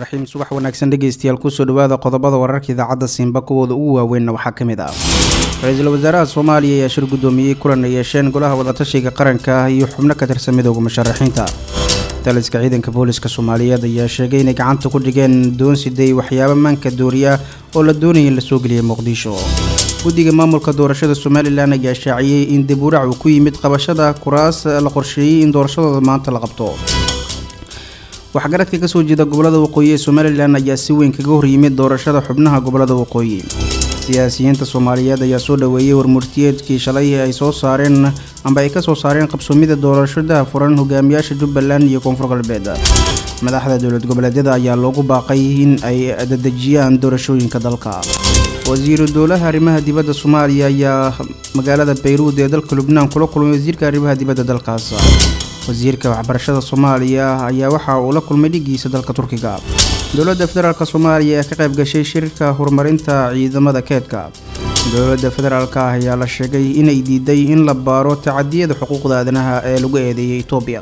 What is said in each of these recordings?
raxiim subax wanaagsan dhegeystayaal kusoo dhawaada qodobada wararka idaacadda Simba kuwooda ugu waaweyn waxaa kamid ah Ra'iisul Wasaaraha Soomaaliya ayaa shir gudoomiyay kulan ay yeesheen golaha wadatashiga qaranka iyo xubno ka tirsan midowga musharaxiinta taliska ciidanka booliska Soomaaliyeed ayaa sheegay inay gacanta ku dhigeen doon siday waxyaabo maanka dooriya oo la doonayay in la soo geliyo Muqdisho guddiga maamulka doorashada Somaliland ayaa shaaciyay in dib u dhac uu ku yimid qabashada kuraas la qorsheeyay in doorashada maanta la qabto waxgaradka ka soo jeeda gobolada waqooyi ee Somaliland ayaa si weyn kaga hor yimid doorashada xubnaha gobolada waqooyi siyaasiyiinta Soomaaliyeed ayaa soo dhaweeyay warmurtiyeedkii shalay ay soo saareen amba ay ka soo saareen qabsoomida doorashada furan hogaamiyaasha Jubbaland iyo Koonfur Galbeed madaxda dowlad goboleedyada ayaa loogu baaqay in ay dadajiyaan doorashooyinka dalka wasiiru dowlaha arrimaha dibadda Soomaaliya ayaa magaalada Beirut ee dalka Lubnaan kula kulmay wasiirka arrimaha dibadda dalkaas wasiirka waxbarashada Soomaaliya ayaa waxa uu la kulmay dhigiisa dalka Turkiga dowladda federaalka Soomaaliya ee ka qayb gashay shirka horumarinta ciidamada keedka dowladda federaalka ayaa la sheegay inay diiday in la baaro tacadiyada xuquuqda aadanaha ee lagu eedeeyay Itoobiya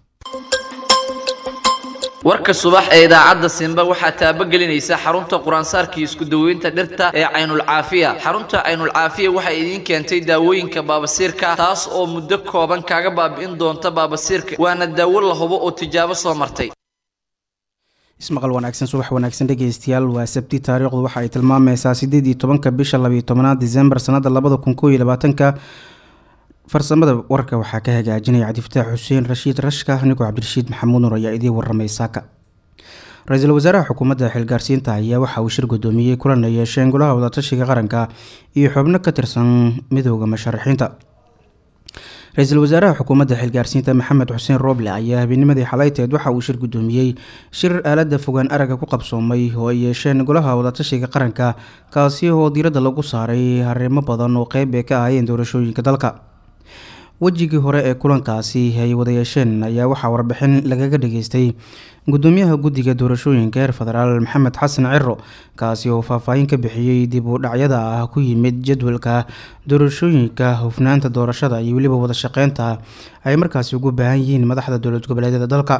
warka subax ee idaacadda Simba waxa taabagelinaysa xarunta quraansaarka isku daweynta dhirta ee Aynul Caafiya xarunta Aynul Caafiya waxa idin keentay daawooyinka baabasiirka taas oo muddo kooban kaga baabi'in doonta baabasiirka waana daawo la hubo oo tijaabo soo martay ismaqal wanaagsan subax wanaagsan dhageystayaal waa sabti taariikhdu waxa ay tilmaamaysaa 18 bisha 12 December sanada 2021 farsamada warka waxaa ka hagaajinaya Cabdifataax Xuseen Rashiid Rashka anigu Cabdirashiid Maxamuud Nuur ayaa idin warramay saaka Ra'iisul Wasaaraha xukuumadda xilgaarsiinta ayaa waxa uu shir gudoomiyay kulan ay yeesheen golaha wadatashiga qaranka iyo xubno ka tirsan midowga musharaxiinta Ra'iisul Wasaaraha xukuumadda xilgaarsiinta Maxamed Xuseen Roble ayaa habeennimadii xalayteed waxa uu shir gudoomiyay shir aalada fogaan araga ku qabsoomay oo ay yeesheen golaha wadatashiga qaranka kaasi oo diiradda lagu saaray arrimo badan oo qayb ka ah doorashooyinka dalka wajigii hore ee kulankaasi ay wada yeesheen ayaa waxa warbixin lagaga dhageystay gudoomiyaha guddiga doorashooyinka heer federaal Maxamed Xasan Ciro kaasi oo faahfaahin ka bixiyay dib u dhacyada ku yimid jadwalka doorashooyinka hufnaanta doorashada iyo waliba wada shaqeynta ay markaasi ugu baahan yihiin madaxda dowlad goboleedyada dalka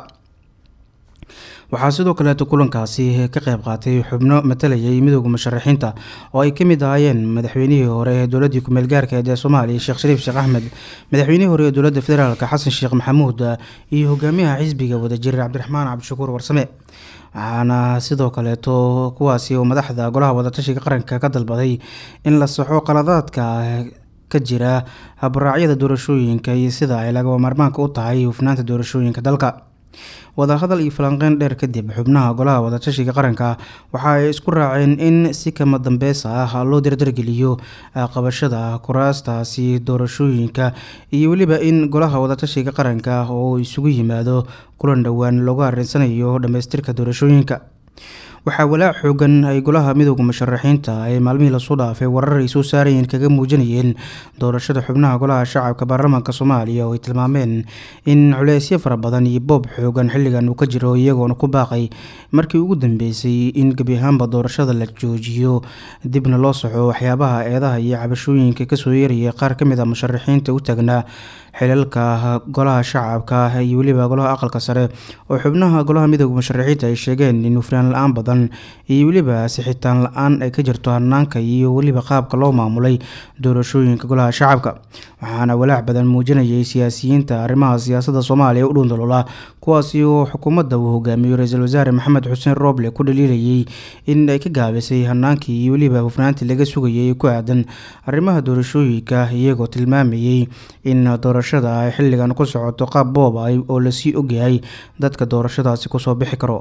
waxaa sidoo kale kulankaasi ka qayb qaatay xubno matalayay midowga musharaxiinta oo ay kamid ahaayeen madaxweynihii hore ee dowladda ku meel gaarka ee Soomaaliya Sheekh Shariif Sheekh Axmed madaxweynihii hore ee dowladda federaalka Xasan Sheekh Maxamuud iyo hogaamiyaha xisbiga wadajir Cabdiraxmaan Cabdishakuur Warsame waxaana sidoo kale kuwaasi oo madaxda golaha wadatashiga qaranka ka dalbaday in la saxo qaladaadka ka jira habraacyada doorashooyinka iyo sida ay laga maarmaanka u tahay hufnaanta doorashooyinka dalka wada hadal iyo falanqeyn dheer kadib xubnaha golaha wadatashiga qaranka waxa ay isku raaceen in si kama dambeys ah loo dardargeliyo qabashada kuraastaasi doorashooyinka iyo waliba in golaha wadatashiga qaranka oo isugu yimaado kulan dhawaan looga arinsanayo dhameystirka doorashooyinka waxaa walaac xoogan ay golaha midowga musharaxiinta ay maalmihii la soo dhaafay warar ay soo saarayeen kaga muujinayeen doorashada xubnaha golaha shacabka baarlamaanka Soomaaliya oo ay tilmaameen in culeysyo fara badan iyo boob xoogan xilligan uu ka jiro iyagoona ku baaqay markii ugu dambeysay in gabi ahaanba doorashada la joojiyo dibna loo saxo waxyaabaha eedaha iyo cabashooyinka ka soo yeeraya qaar ka mid ah musharaxiinta u taagnaa xilalka golaha shacabka iyo waliba golaha aqalka sare oo xubnaha golaha midowga musharaxiinta ay sheegeen in hufnaan la'aan badan iyo waliba sixitaan la'aan ay ka jirto hanaanka iyo waliba qaabka loo maamulay doorashooyinka golaha shacabka waxaana walaac badan muujinayay siyaasiyiinta arrimaha siyaasadda Soomaaliya u dhundalola kuwaasi oo xukuumadda uu hogaamiyo Ra'iisul Wasaare Maxamed Xuseen Roble ku dhaliilayay in ay ka gaabisay hanaankii iyo waliba hufnaantii laga sugayay ku aadan arrimaha doorashooyinka iyagoo tilmaamayay in doorashada ay xilligan ku socoto qaab boob oo la sii ogyahay dadka doorashadaasi ku soo bixi karo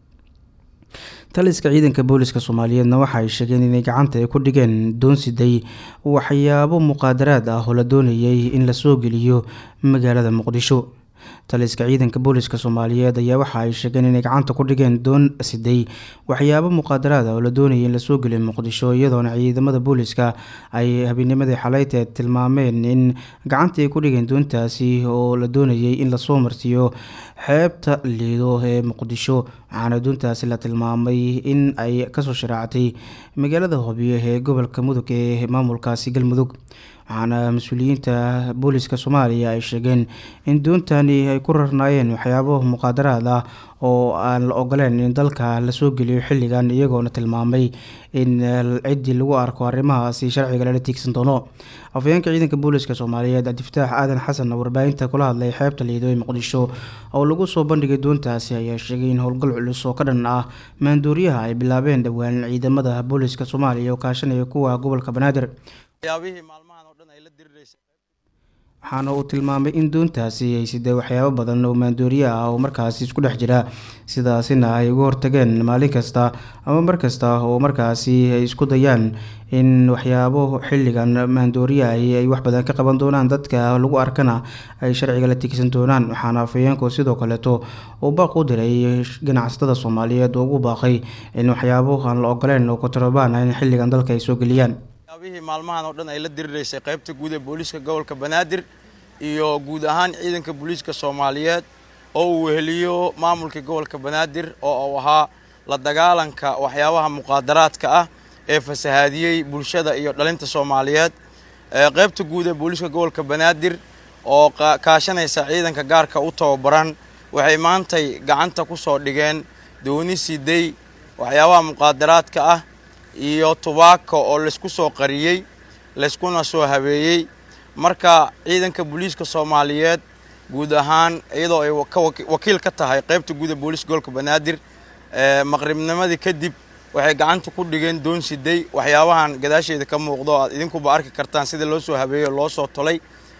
taliska ciidanka booliska Soomaaliyeedna waxa ay sheegeen inay gacanta ay ku dhigeen doon siday waxyaabo muqaadaraad ah oo la doonayay in la soo geliyo magaalada Muqdisho taliska ciidanka booliska Soomaaliyeed ayaa waxa ay sheegeen inay gacanta ku dhigeen doon siday waxyaabo muqaadaraad ah oo la doonayay in la soo geliyo Muqdisho iyadoona ciidamada booliska ay habeennimadii xalayteed tilmaameen in gacanta ay ku dhigeen doontaasi oo la doonayay in la soo marsiyo xeebta Liido ee Muqdisho waxaana doontaasi la tilmaamay in ay kasoo sharaactay magaalada Hoobiyo ee gobolka Mudug ee maamulkaasi Galmudug waxaana mas'uuliyiinta booliska Soomaaliya ay sheegeen in doontani doomahani ay ku rarnaayeen waxyaabo muqaadaraad ah oo aan la ogoleen in dalka lasoo geliyo xilligan, iyagoona tilmaamay in ciddii lagu arko arrimahaasi sharciga lala tiigsan doono. afhayeenka ciidanka booliska soomaaliyeed cabdifataax aadan xasan oo warbaahinta kula hadlay xeebta liido ee muqdisho oo lagu soo bandhigay doontaasi ayaa sheegay in howlgal culus oo ka dhan ah maandooriyaha ay bilaabeen dhowaan ciidamada booliska soomaaliya oo kaashanaya kuwa gobolka banaadir. waxaana uu tilmaamay in doontaasi ay sidee waxyaabo badan oo maandooriye ah oo markaasi isku dhex jira, sidaasina ay uga hortageen maalin kasta ama mar kasta oo markaasi ay isku dayaan in waxyaabo xilligan maandooriye ay wax badan ka qaban doonaan, dadka lagu arkana ay sharciga la tigsan doonaan. waxaana afhayeenku sidoo kaleeto uu baaq u diray ganacsatada Soomaaliyeed oo ugu baaqay in waxyaabo aan la ogoleen oo kontrabaan in xilligan dalka ay soo geliyaan. maalmahan oo dhan ay la diriireysay qaybta guud ee booliska gobolka Banaadir iyo guud ahaan ciidanka booliska Soomaaliyeed oo uu weheliyo maamulka gobolka Banaadir oo uu ahaa la dagaalanka waxyaabaha muqaadaraadka ah ee fasahaadiyay bulshada iyo dhalinta Soomaaliyeed. qaybta guud ee booliska gobolka Banaadir oo kaashanaysa ciidanka gaarka u tababaran waxay maantay gacanta ku soo dhigeen dooni siday waxyaabaha muqaadaraadka ah iyo tubaako oo la isku soo qariyay la iskuna soo habeeyay. marka ciidanka booliska Soomaaliyeed guud ahaan iyadoo ay wakiil ka tahay qaybta guud ee booliska gobolka Banaadir maqribnimadii kadib waxay gacanta ku dhigeen doon siday waxyaabahan gadaasheeda ka muuqdo aad idinkuba arki kartaan sida loo soo habeeyo loo soo tolay.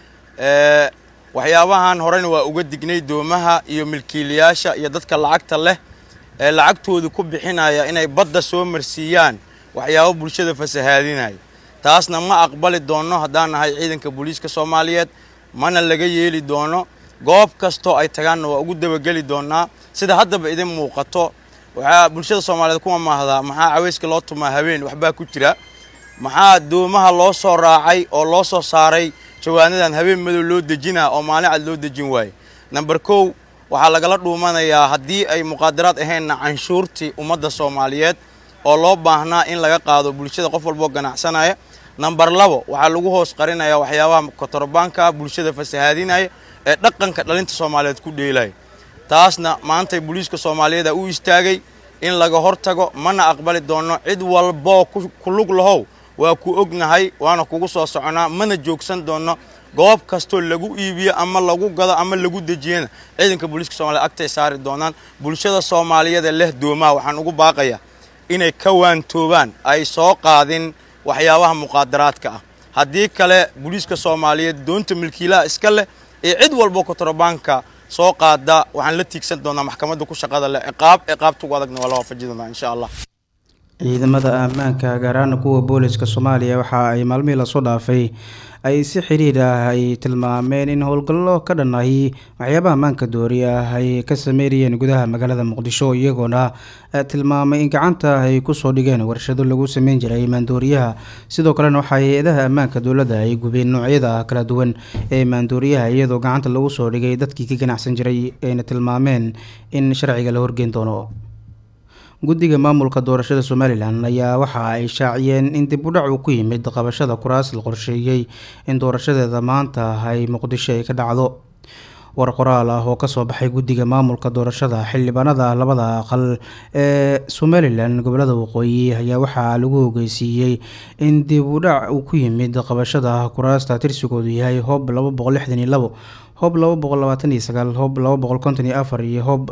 waxyaabahan horena waa uga dignay doomaha iyo milkiilayaasha iyo dadka lacagta leh ee lacagtooda ku bixinaya inay badda soo marsiiyaan waxyaabo bulshada fasahaadinaya. taasna ma aqbali doono haddaan nahay ciidanka booliska Soomaaliyeed, mana laga yeeli doono. goob kasto ay tagaana waa ugu dabageli doonaa sida haddaba idin muuqato. waxa bulshada Soomaaliyeed kuma maahda maxaa caweyska loo tumaa habeen waxba ku jira, maxaa doomaha loo soo raacay oo loo soo saaray jawaanadan habeen madow loo dejinaa oo maalin cad loo dejin waay. number 2 waxaa lagala dhuumanayaa haddii ay muqaadaraad ahaynna canshuurtii ummadda Soomaaliyeed oo loo baahnaa in laga qaado bulshada qof walba ganacsanaya. number 2 waxaa lagu hoos qarinayaa waxyaabaha kontrabaanka bulshada fasahaadinaya ee dhaqanka dhalinta Soomaaliyeed ku dheelay. taasna maanta booliska Soomaaliyeed u istaagay in laga hortago, mana aqbali doono. cid walba ku lug lahow waa ku ognahay waana kugu soo soconaa, mana joogsan doono. goob kasto lagu iibiyo ama lagu gado ama lagu dejiyana ciidanka booliska Soomaaliyeed agtay saari doonaan. bulshada Soomaaliyeed leh doomaha waxaan ugu baaqayaa inay ka waantoobaan ay soo qaadin waxyaabaha muqaadaraadka ah. haddii kale booliska Soomaaliyeed doonta milkiilaha iska leh ee cid walba kontrabaanka soo qaada waxaan la tiigsan doonaa maxkamadda ku shaqada leh ciqaabtu adagna waa la waafajin doonaa insha Allah. ciidamada ammaanka gaar ahaan kuwa booliska Soomaaliya waxa ay maalmihii la soo dhaafay ay si xiriir ah ay tilmaameen in howlgallo ka dhanahay waxyaabaha ammaanka dooriya ay ka sameeyeen gudaha magaalada Muqdisho, iyagoona tilmaamay in gacanta ay ku soo dhigeen warshado lagu sameyn jiray maandooriyaha. sidoo kalena waxa hay'adaha ammaanka dowladda ay gubeen noocyada kala duwan ee maandooriyaha iyadoo gacanta lagu soo dhigay dadkii ka ganacsan jiray ayna tilmaameen in sharciga la horgeyn doono. guddiga maamulka doorashada Somaliland ayaa waxa ay shaaciyeen in dib u dhac uu ku yimid qabashada kuraas la qorsheeyay in doorashadeeda maanta ay Muqdisho ay ka dhacdo. war qoraal ah oo ka soo baxay guddiga maamulka doorashada xildhibaanada labada aqal ee Somaliland gobolada waqooyi ayaa waxaa lagu ogeysiiyey in dib u dhac uu ku yimid qabashada kuraasta tirsigoodu yahay hoob 262, hoob 229, hoob 254 iyo hoob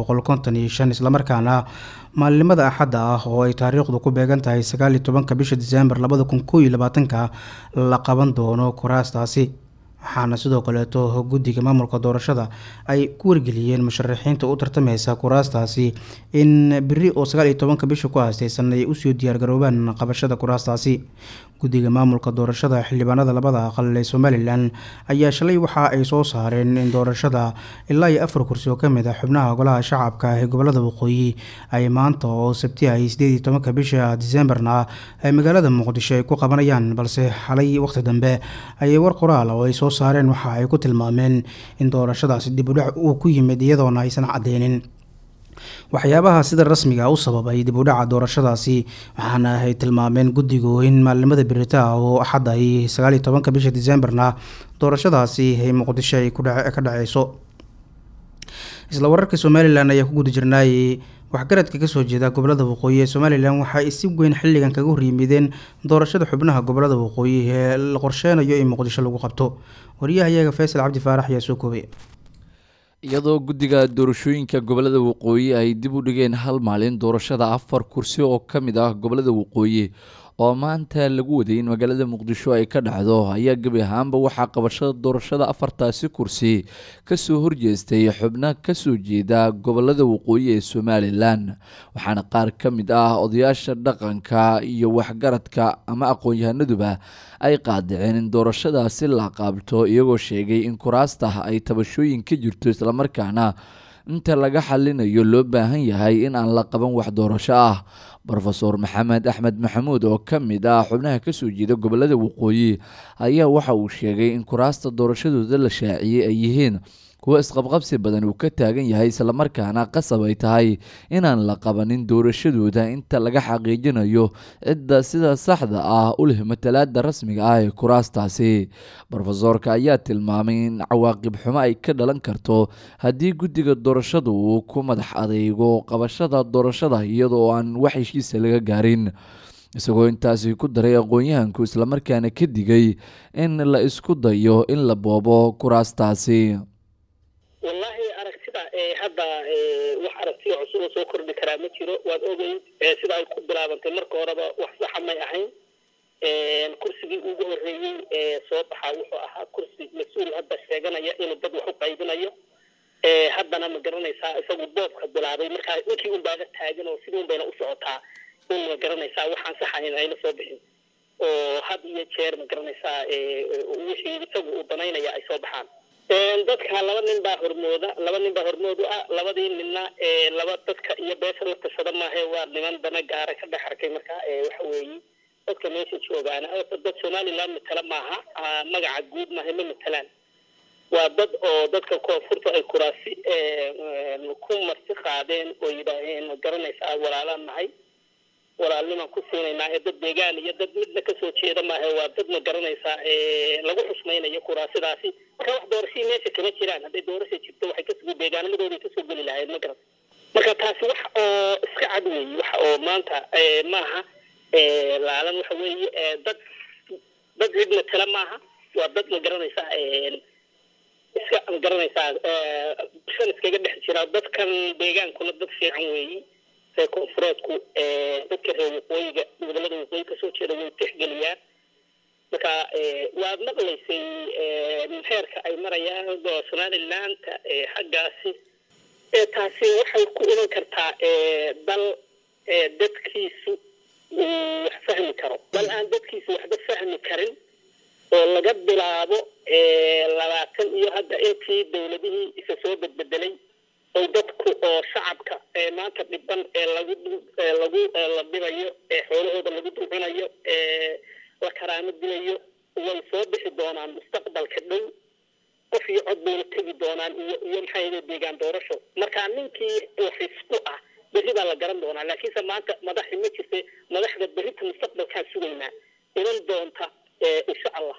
255 isla markaana maalinimada Axadda ah oo ay taariikhdu ku beegan tahay 19 bisha Diseembar 2021 la qaban doono kuraastaasi. waxaana sidoo kaleeto guddiga maamulka doorashada ay ku wargeliyeen musharaxiinta u tartamaysa kuraastaasi in biri oo 19 bisha ku aastaysan ay u soo diyaar garoobaan qabashada kuraastaasi. guddiga maamulka doorashada xildhibaanada labada aqal ee Somaliland ayaa shalay waxa ay soo saareen in doorashada ilaa 4 kursi oo kamid ah xubnaha golaha shacabka ee gobolada waqooyi ay maanta oo Sabti ah 18 bisha Diseembarna ay magaalada Muqdisho ay ku qabanayaan, balse xalay waqti dambe ay war qoraal oo ay soo saareen waxa ay ku tilmaameen in doorashadaasi dib u dhac uu ku yimid iyadoona aysan cadeynin waxyaabaha sida rasmiga u sababay dib u dhaca doorashadaasi. waxaana ay tilmaameen guddigu in maalinimada birita oo Axad ay 19 bisha Diseembarna doorashadaasi ay Muqdisho ay ka dhaceyso. isla wararka Somaliland ayaa ku guda jirnay waxgaradka ka soo jeeda gobolada waqooyi ee Somaliland waxa ay si weyn xilligan kaga horyimideen doorashada xubnaha gobolada waqooyi ee la qorsheynayo in Muqdisho lagu qabto. wariyahayaga Faysal Cabdi Faarax ayaa soo koobay. iyadoo guddiga doorashooyinka gobolada waqooyi ay dib u dhigeen hal maalin doorashada 4 kursi oo ka mid ah gobolada waqooyi oo maanta lagu waday in magaalada Muqdisho ay ka dhacdo ayaa gabi ahaanba waxaa qabashada doorashada 4taasi kursi ka soo horjeestay xubno ka soo jeeda gobolada waqooyi ee Somaliland waxaana qaar ka mid ah odayaasha dhaqanka iyo waxgaradka ama aqoon-yahanaduba ay qaadaceen in doorashadaasi la qaabto iyagoo sheegay in kuraasta ay tabashooyin ka jirto isla markaana inta laga xalinayo loo baahan yahay in aan la qaban wax doorasho ah. Professor Maxamed Axmed Maxamuud oo ka mid ah xubnaha ka soo jeeda gobolada waqooyi ayaa waxa uu sheegay in kuraasta doorashadooda la shaaciyay ay yihiin kuwa isqabqabsi badan uu ka taagan yahay isla markaana qasab ay tahay inaan la qabanin doorashadooda inta laga xaqiijinayo cidda sida saxda ah u leh matalaadda rasmiga ah ee kuraastaasi. Professorka ayaa tilmaamay in cawaaqib xumo ay ka dhalan karto haddii guddiga doorashadu uu ku madax adeego qabashada doorashada iyadoo aan wax heshiisa laga gaarin, isagoo intaasi ku daray aqoon-yahanku isla markaana ka digay in la isku dayo in la boobo kuraastaasi. والله aragtida hadda wax aragtiyo cusub soo kordhi karaa ma jiro waad ogeyd sida ay ku bilaabantay marka horeba wax sax ma ahayn kursigii ugu horeeyay soo baxay wuxuu ahaa kursi mas'uul hadda sheeganaya inuu dad wax u qaybinayo haddana ma garanaysaa isagu boobka bilaabay marka ninkii uu baaga taagan oo sidoo bayna u socotaa in ma garanaysaa waxaan sax ahayn ay la soo bixin oo had iyo jeer ma garanaysaa wixii isagu uu danaynaya ay soo baxaan dadka laba nin baa hormoodu ah labadii ninna laba dadka iyo beesha la tashada maahe waa niman dana gaara ka dhex arkay marka waxa weeye dadka meesha joogaan dad Somaliland matala maaha magaca guud maaha ma matalaan waa dad oo dadka koonfurta ay kuraasi ku marti qaadeen oo yidhaaheen ma garanaysaa walaalaan nahay walaalniman ku siinaynaa dad deegaan iyo dad midna ka soo jeeda maaha waa dad ma garanaysaa lagu xusmaynayo kuraasidaasi marka wax doorashii meesha kama jiraan hadday doorasho jirto waxay ka soo deegaanamadooda ka soo geli lahayd ma garan marka taasi wax oo iska cad weeye wax oo maanta maaha laalan waxa weeye dad cidna kala maaha waa dad ma garanaysaa iska ma garanaysaa bulshada iskaga dhex jira dadkan deegaankuna dad fiican weeye koonfureedku dadka reer waqooyiga gobolada waqooyi kasoo jeeda way tixgeliyaan marka waad maqlaysay heerka ay marayaan Somaliland xaggaasi taasi waxay ku iman kartaa dal dadkiisu wax fahmi karo bal aan dadkiisu waxba fahmi karin oo laga bilaabo 20 iyo hadda intii dawladihii isa soo bedbedelay oo dadku oo shacabka maanta dhiban lagu la dhibayo xoolahooda lagu duucinayo la karaamo dilayo way soo bixi doonaan mustaqbalka dhow qof iyo cod bay tagi doonaan iyo maxay deegaan doorasho marka ninkii wax isku ah berri baa la garan doonaa laakiinse maanta madaxi ma jirto madaxda berrita mustaqbalka sugaynaa inan doonta insha Allah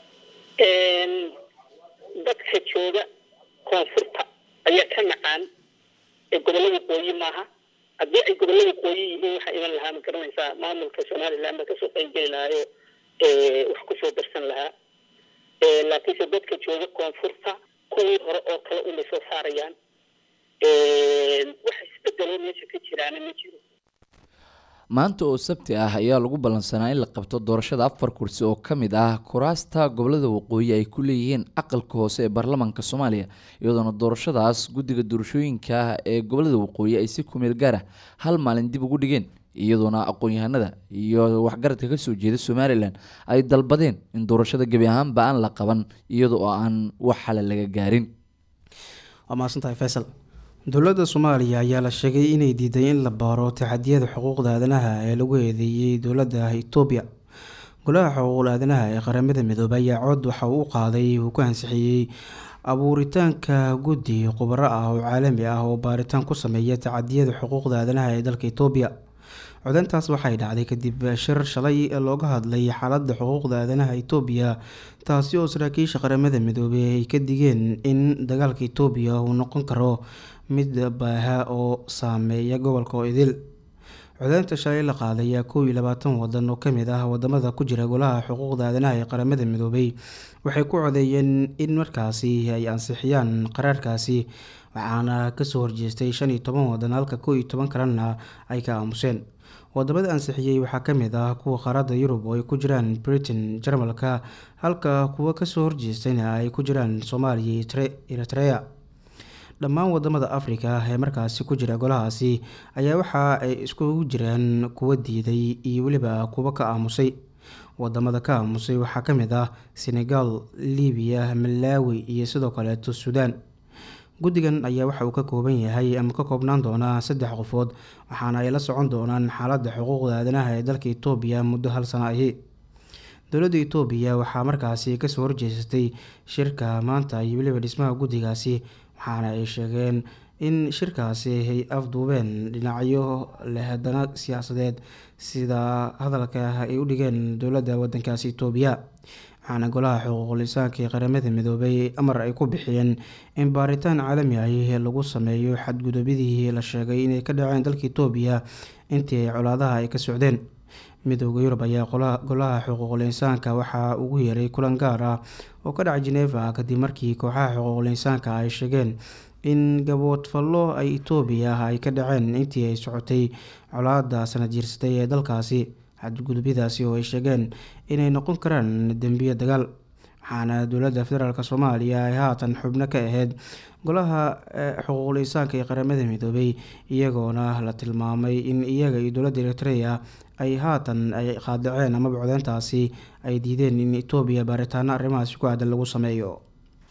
dadka jooga koonfurta ayaa ka macaan gobolada waqooyi maaha haddii ay gobolada waqooyi yihiin waxa iman lahaa ma garanaysaa maamulka Somaliland ka soo qaybgeli lahaa wax ku soo darsan lahaa laakiinse dadka jooga koonfurta kuwii hore oo kale u soo saarayaan wax isbedelo meesha ka jiraan ma jiro. maanta oo sabti ah ayaa lagu balansanaa in la qabto doorashada 4 kursi oo ka mid ah kuraasta gobolada waqooyi ay ku leeyihiin aqalka hoose ee baarlamaanka Soomaaliya iyadoo doorashadaas guddiga doorashooyinka ee gobolada waqooyi ay si ku meel gaar ah hal maalin dib ugu dhigeen iyadoona aqoon-yahanada iyo waxgaradka ka soo jeeda Somaliland ay dalbadeen in doorashada gabi ahaanba aan la qaban iyadoo aan wax xal laga gaarin. waa maasantahay Faysal. dowladda Soomaaliya ayaa la sheegay inay diiday in la baaro taxadiyada xuquuqda aadanaha ee lagu eedeeyay dowladda Itoobiya. golaha xuquuqda aadanaha ee qaramada midoobay ayaa cod waxa uu qaaday uu ku ansixiyay abuuritaanka guddi khubaro ah oo caalami ah oo baaritaan ku sameeya taxadiyada xuquuqda aadanaha ee dalka Itoobiya. codeyntaas waxay dhacday kadib shir shalay looga hadlay xaaladda xuquuqda aadanaha Itoobiya, taasi oo saraakiisha qaramada midoobay ay ka digeen in dagaalka Itoobiya uu noqon karo mid baaha oo saameeya gobolka oo idil. codeynta shalay la qaaday 21 wadan oo kamid ah wadamada ku jira golaha xuquuqda aadanaha ee qaramada midoobay waxay ku codeeyeen in markaasi ay ansixiyaan qaraarkaasi, waxaana kasoo horjeestay 15 wadan halka 11 kalena ay ka aamuseen. wadamada ansixiyey waxaa kamid ah kuwa qaaradda Yurub oo ay ku jiraan Britain, Jarmalka, halka kuwa kasoo horjeestayna ay ku jiraan Soomaaliya iyo Eritrea. dhammaan wadamada Afrika ee markaasi ku jira golahaasi ayaa waxa ay iskugu jiraan kuwa diiday iyo weliba kuwa ka aamusay. wadamada ka aamusay waxaa kamid ah Senegal, Liibiya, Malawi iyo sidoo kale Suudaan. guddigan ayaa waxa uu ka kooban yahay ama ka koobnaan doonaa 3 qofood, waxaana ay la socon doonaan xaaladda xuquuqda aadanaha ee dalka Itoobiya muddo 1 sano ahi. dowladda Itoobiya waxaa markaasi kasoo horjeestay shirka maanta iyo weliba dhismaha guddigaasi, waxaana ay sheegeen in shirkaasi ay afduubeen dhinacyo leh dana siyaasadeed sida hadalka ay u dhigeen dowladda wadankaasi Itoobiya. waxaana golaha xuquuqul insaanka ee qaramada midoobay amar ay ku bixiyeen in baaritaan caalami ah lagu sameeyo xadgudubidii la sheegay inay ka dhaceen dalka Itoobiya intii ay colaadaha ay ka socdeen. midowga Yurub ayaa golaha xuquuqul insaanka waxa ugu yeeray kulan gaar ah oo ka dhacay Geneva kadib markii kooxaha xuquuqul insaanka ay sheegeen in gaboodfallo ay Itoobiya ay ka dhaceen intii ay socotay colaadda sanad jirsatay ee dalkaasi. xadgudubyadaasi oo ay sheegeen inay noqon karaan dambiyo dagaal, waxaana dowladda federaalk Soomaaliya ay haatan xubno ka ahayd golaha xuquuqul insaanka ee qaramada midoobay, iyagoona la tilmaamay in iyaga iyo dowladda Eritrea ay haatan ay qaadaceen ama codeyntaasi ay diideen in Itoobiya baaritaano arrimahaasi ku aadan lagu sameeyo.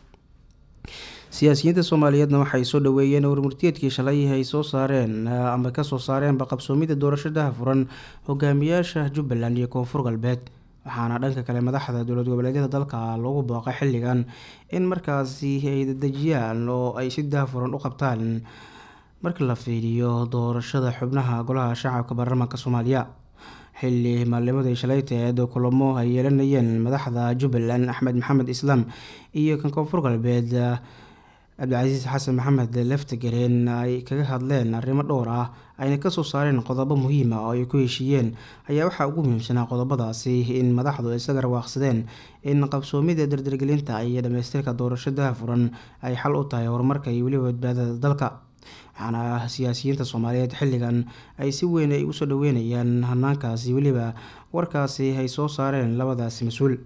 siyaasiyiinta Soomaaliyeedna waxay soo dhaweeyeen warmurtiyeedkii shalay ay soo saareen ama ka soo saareen qabsoomida doorashada furan hogaamiyaasha Jubbaland iyo Koonfur Galbeed, waxaana dhanka kale madaxda dowlad goboleedyada dalka loogu baaqay xilligan in markaasi ay dadejiyaan oo ay si daahfuran u qabtaan marka la fiiriyo doorashada xubnaha golaha shacabka baarlamaanka Soomaaliya. xilli maalnimadii shalayteed kulamo ay yeelanayeen madaxda Jubbaland Axmed Maxamed Islaam iyo kan Koonfur Galbeed Cabdicasiis Xasan Maxamed Laftagareen ay kaga hadleen arrimo dhowr ah ayna kasoo saareen qodobo muhiim ah oo ay ku heshiiyeen, ayaa waxaa ugu muhiimsanaa qodobadaasi in madaxdu ay isaga rawaaqsadeen in qabsoomida dardargelinta iyo dhamaystirka doorashada furan ay xal u tahay horumarka iyo weliba badbaadada dalka. waxaana siyaasiyiinta Soomaaliyeed xilligan ay si weyn ay usoo dhaweynayaan hanaankaasi weliba warkaasi ay soo saareen labadaasi mas-uul.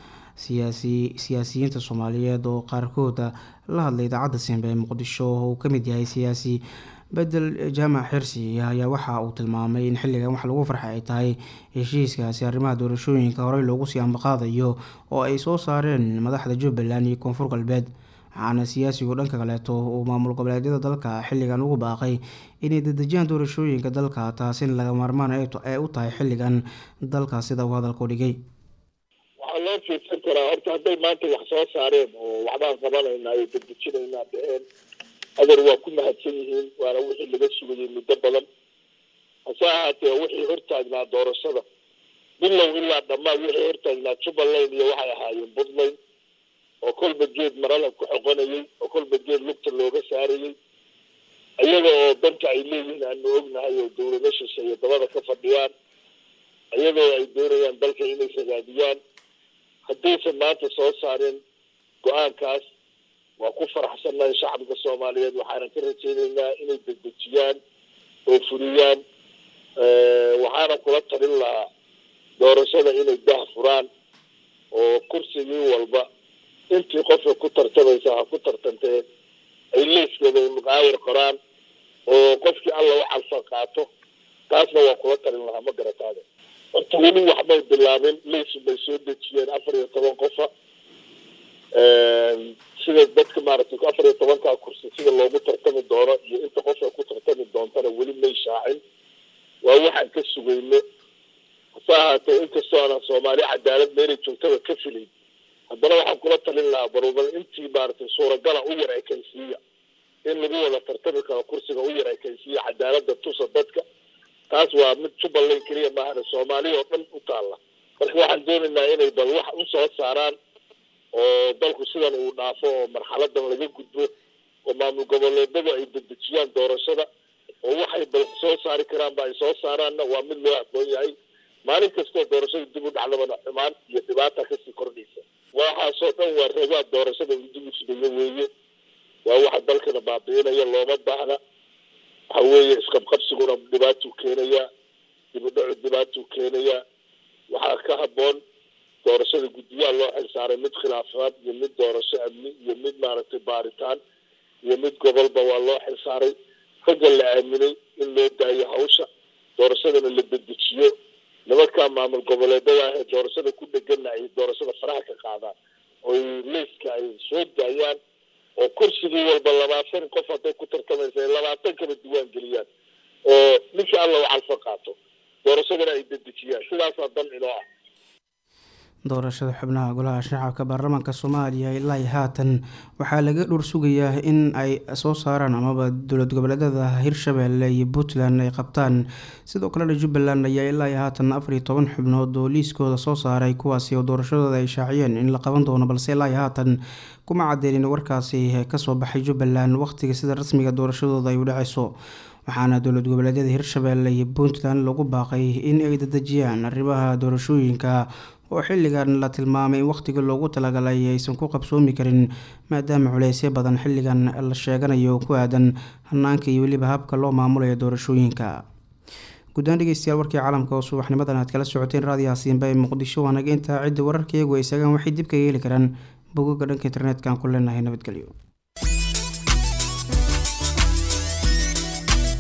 siyaasiyiinta Soomaaliyeed oo qaarkood la hadlay idaacadda Simba ee Muqdisho oo ka mid yahay siyaasi Bedel Jaamac Xirsi ayaa waxa uu tilmaamay in xilligan wax lagu farxay ay tahay heshiiskaasi arrimaha doorashooyinka horey loogu sii ambaqaadayo oo ay soo saareen madaxda Jubbaland iyo Koonfur Galbeed. waxaana siyaasigu dhanka kaleeto uu maamul goboleedyada dalka xilligan ugu baaqay inay dedejiyaan doorashooyinka dalka, taasina laga maarmaan ay u tahay xilligan dalka sida uu hadalku dhigay. waxaa loo fiirsan karaa horta hadday maanta wax soo saareen oo waxbaan qabanaynaa iyo dedejinaynaa dheheen adeer waa ku mahadsan yihiin, waana wixii laga sugayay muddo badan. hase ahaatee wixii hortaagnaa doorashada bilow ilaa dhammaan wixii hortaagnaa Jubbaland iyo waxay ahaayeen Puntland oo kolba geed marada ku xoqonayay oo kolba geed lugta looga saarayay, iyaga oo danka ay leeyihiin aanu ognahay oo dowlado shisheeye dabada ka fadhiyaan, iyagoo ay doonayaan dalka inay sagaadiyaan. haddaysan maanta soo saareen go-aankaas waa ku faraxsannahay shacabka Soomaaliyeed, waxaana ka rajaynaynaa inay dedejiyaan oo fuliyaan. waxaana kula talin lahaa doorashada inay daah furaan oo kursigii walba intii qofka ku tartamaysa ha ku tartantee ay leeskeeda muqaayir qoraan oo qofkii alla u calfa qaato. taasna waa kula talin lahaa, ma garataade. horta weli waxbay bilaabeen, leesu bay soo dejiyeen 14 qofa sida dadka maaragtay 14 kursi sida loogu tartami doono iyo inta qofka ku tartami doontana weli may shaacin. waa waxaan ka sugayno. hase ahaatee inkastoo aanan Soomaali cadaalad meelay joogtada ka filayn, haddana waxaan kula talin lahaa barubal intii maaragtay suuragala u yar ekaysiiya in lagu wada tartami karo kursiga u yar ekaysiiya cadaaladda tusa dadka taas waa mid jubbaland keliya maahane soomaaliya oo dhan u taalla marka waxaan doonaynaa inay bal wax u soo saaraan oo dalku sidan uu dhaafo oo marxaladan laga gudbo oo maamul goboleedada ay dedejiyaan doorashada oo waxay bal soo saari karaanba ay soo saaraanna waa mid loo aqoon yahay maalin kastoo doorashada dib u dhacdabana xumaan iyo dhibaata kasii kordhaysa waxaasoo dhan waa ragaa doorashada uu dib u fidayo weeye waa waxa dalkana baabi'inaya looma baahna waxa weeye isqabqabsiguna dhibaatuu keenayaa dib u dhacu dhibaatuu keenayaa waxaa ka habboon doorashada guddiyaha loo xilsaaray mid khilaafaad iyo mid doorasho amni iyo mid maaragtay baaritaan iyo mid gobolba waa loo xilsaaray ragga la aaminay in loo daayo hawsha doorashadana la dedejiyo nimankaa maamul goboleedada ah ee doorashada ku dheganna ay doorashada faraha ka qaadaan oy leyska ay soo daayaan oo kursigii walba 20 qof hadday ku tartamaysa 20 kala duwaan geliyaan oo ninkii alla u calfo qaato doorashadana ay dedejiyaan sidaasaa dan inoo ah doorashada xubnaha golaha shacabka baarlamaanka Soomaaliya ilaa haatan waxaa laga dhur sugayaa in ay soo saaraan amaba dowlad goboleedyada Hirshabelle iyo Puntland ay qabtaan sidoo kale Jubbaland ayaa ilaa haatan 14 xubnood oo liiskooda soo saaray kuwaasi oo doorashadooda ay shaaciyeen in la qaban doono balse ilaa haatan kuma cadeeyeen warkaasi ka soo baxay Jubbaland waqtiga sida rasmiga doorashadooda ay u dhacayso waxaana dowlad goboleedyada Hirshabelle iyo Puntland lagu baaqay in ay dadajiyaan arrimaha doorashooyinka oo xilligan la tilmaamay in waqtiga loogu talagalay aysan ku qabsoomi karin maadaama culeysyo badan xilligan la sheeganayo ku aadan hanaanka iyo weliba habka loo maamulayo doorashooyinka guddaan dhegeystayaal warkii caalamka oo subaxnimadan aad kala socoteen raadiyaha Siinba ee Muqdisho waana inta cidda wararka iyagu ay isagaan waxay dib ka heli karaan bogagga dhanka internetka aan ku leenahay nabadgelyo.